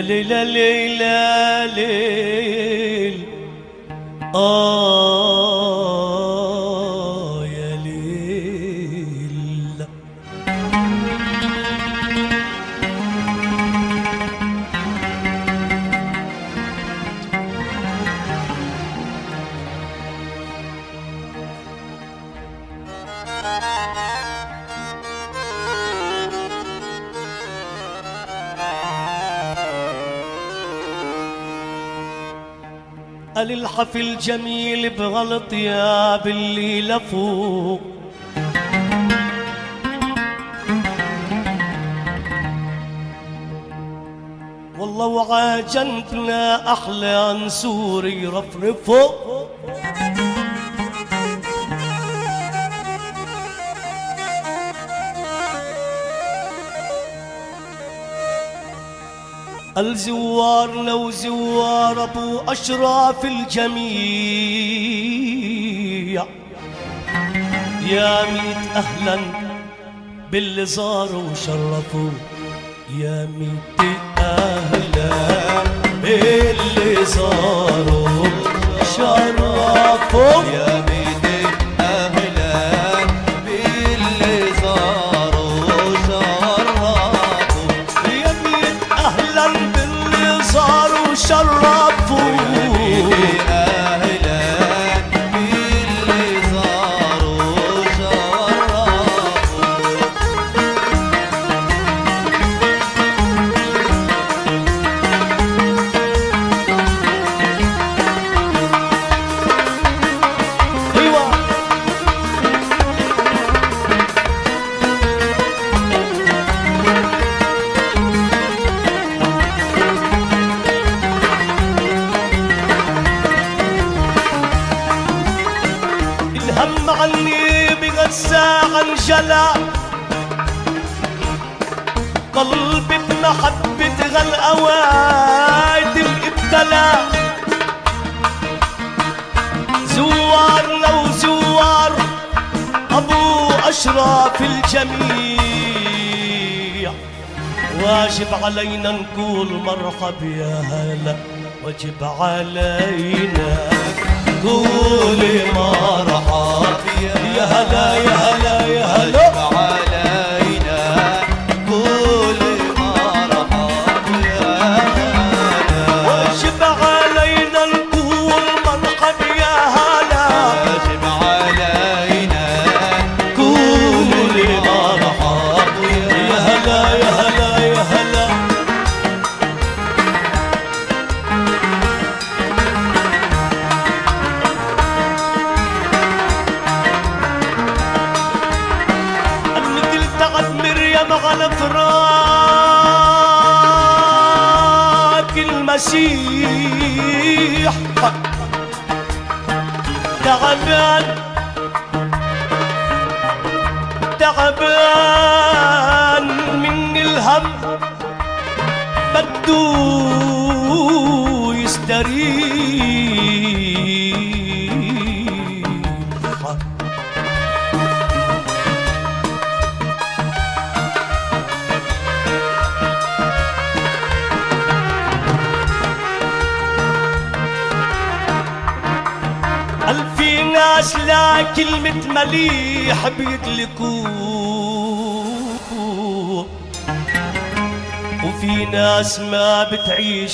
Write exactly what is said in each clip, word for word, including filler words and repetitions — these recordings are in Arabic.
يا ليل ليل ليل آه يا ليل. قال الحفل جميل بغلط يا باللي لفوق، والله وعاجنتنا احلى نسور يرفرفوا. الزوارنا وزوار ابو اشراف الجميع، يا ميت اهلا باللي زاروا وشرفوا، يا ميت اهلا باللي زاروا وشرفوا، يا ميت اهلا باللي زاروا وشرفوا، يا ميت اهلا باللي زاروا وشرفوا، اهلا باللي زاروا وشرفوا. ايوه الهم عني بغسى انجلى، قلبي بمحبة غالأواد الابتلى، زوارنا وزوار ابو اشراف الجميع، واجب علينا نقول مرحب يا هلا، واجب علينا قولي مرحب يا هلا يا هلا يا هلا، واجب علينا قولي مرحب يا هلا، واجب علينا نقول مرحب يا هلا، واجب علينا قولي مرحب يا هلا يا هلا يا هلا. على فراق المسيح تعبان تعبان من الهم، بده يستريح. في ناس لا كلمة مليح بيدلكوا، وفي ناس ما بتعيش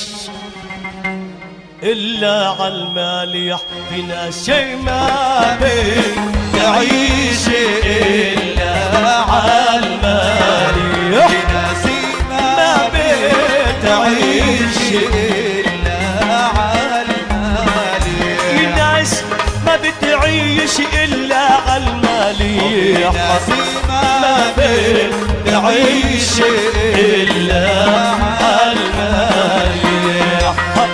إلا عالمالح، في ناس شي ما بتعيش إلا عالمالح، في ناس ما بتعيش إلا عالمالح، في ناس ما بتعيش إلا عالمالح، ما بتعيش إلا عالمالح.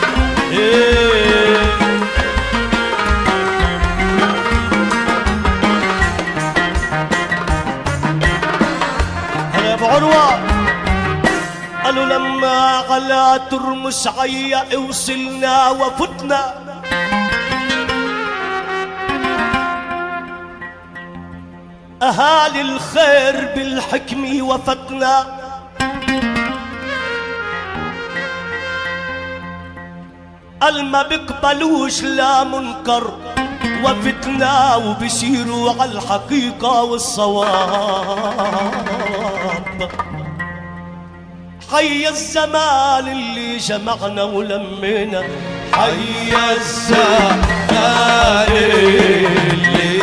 هلا ابو عروة قالوا لما على ترمس عيا وصلنا وفتنا، أهالي الخير بالحكمة وفتنا، قال ما بيقبلوش لا منكر وفتنا وبيسيروا على الحقيقة والصواب. حي الزمان اللي جمعنا ولمينا، حي الزمان اللي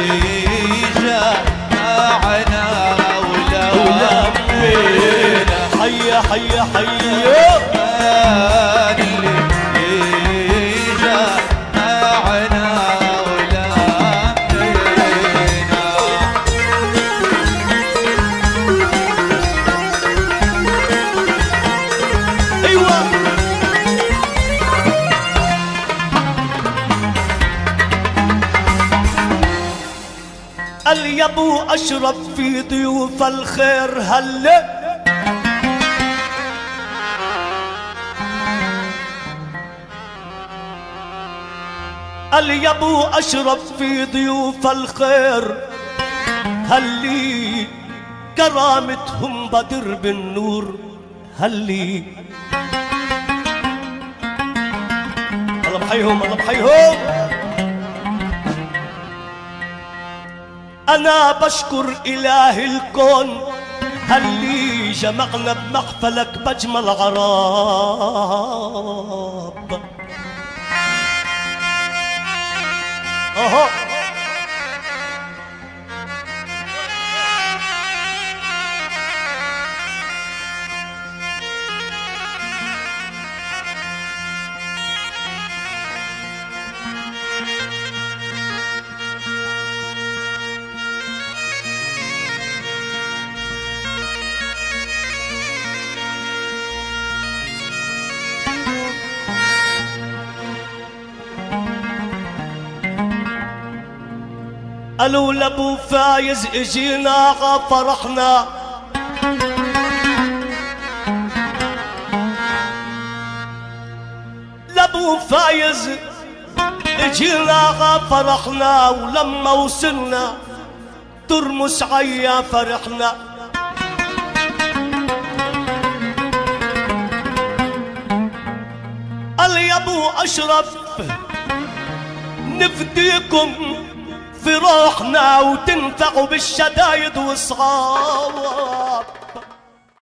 جمعنا ولمينا، حي حي حي قال يا ابو اشرف في ضيوف الخير هلا، قال يا ابو اشرف في ضيوف الخير هلي كرامتهم بدر بالنور هلي. الله بحيهم الله بحيهم. أنا بشكر إله الكون هاللي جمعنا بمحفلك بجمل عراب. أهو قالوا لابو فايز اجينا فرحنا، لابو فايز اجينا فرحنا، ولما وصلنا ترمس عيا فرحنا. قال يا ابو اشرف نفديكم في روحنا وتنفعوا بالشدايد والصغار.